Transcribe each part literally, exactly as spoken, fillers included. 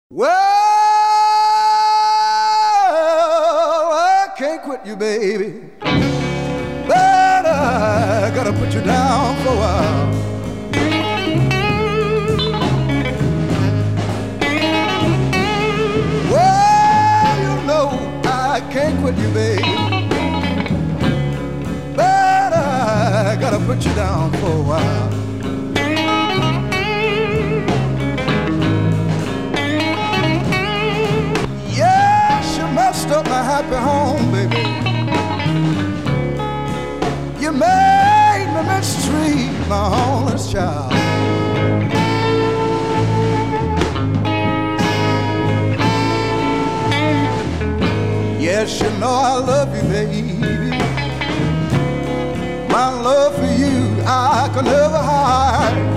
Well, I can't quit you, baby, but I gotta put you down for a while. Well, you know I can't quit you, baby, but I gotta put you down for a while. Up my happy home, baby. You made me mistreat my honest child. Yes, you know I love you, baby. My love for you I can never hide.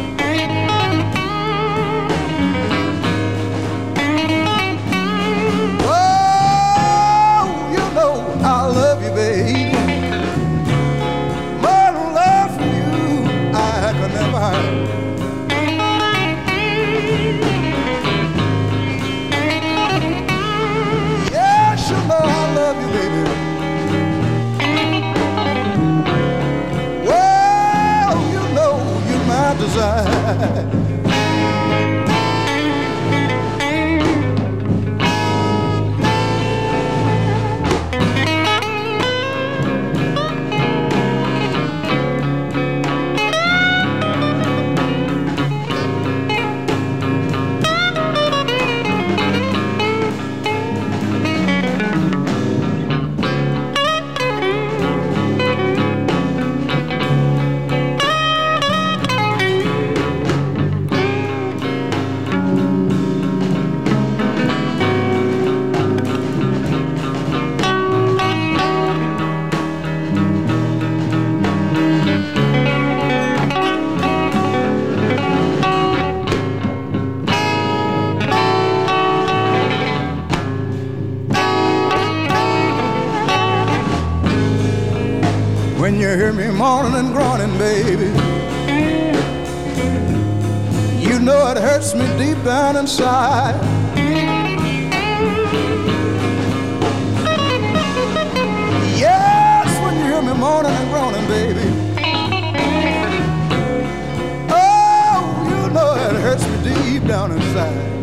Yes, you know I love you, baby. Well, you know you're my desire. When you hear me moaning and groaning, baby, you know it hurts me deep down inside. Yes, when you hear me moaning and groaning, baby, oh, you know it hurts me deep down inside.